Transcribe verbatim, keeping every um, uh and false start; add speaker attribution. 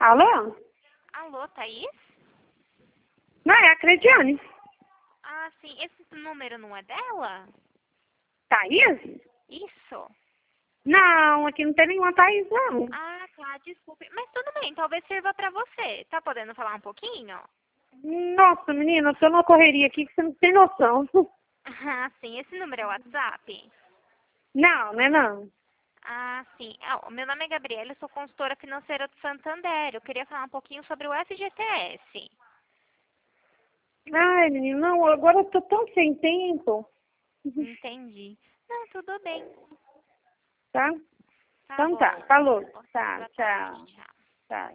Speaker 1: Alô?
Speaker 2: Alô, Thaís?
Speaker 1: Não, é a Crediane.
Speaker 2: Ah, sim. Esse número não é dela?
Speaker 1: Thaís?
Speaker 2: Isso.
Speaker 1: Não, aqui não tem nenhuma Thaís, não.
Speaker 2: Ah, tá. Desculpe. Mas tudo bem. Talvez sirva pra você. Tá podendo falar um pouquinho?
Speaker 1: Nossa, menina, eu tô numa correria aqui que você não tem noção.
Speaker 2: Ah, sim. Esse número é o WhatsApp?
Speaker 1: Não, não é não.
Speaker 2: Ah, sim. Ah, o meu nome é Gabriela, eu sou consultora financeira do Santander. Eu queria falar um pouquinho sobre o F G T S.
Speaker 1: Ai, menina, não, agora eu tô tão sem tempo.
Speaker 2: Entendi. Não, tudo bem.
Speaker 1: Tá?
Speaker 2: Tá
Speaker 1: Então tá,
Speaker 2: bom.
Speaker 1: falou.
Speaker 2: Boa
Speaker 1: Tá,
Speaker 2: boa tarde.
Speaker 1: tchau.
Speaker 2: Tchau.
Speaker 1: Tá.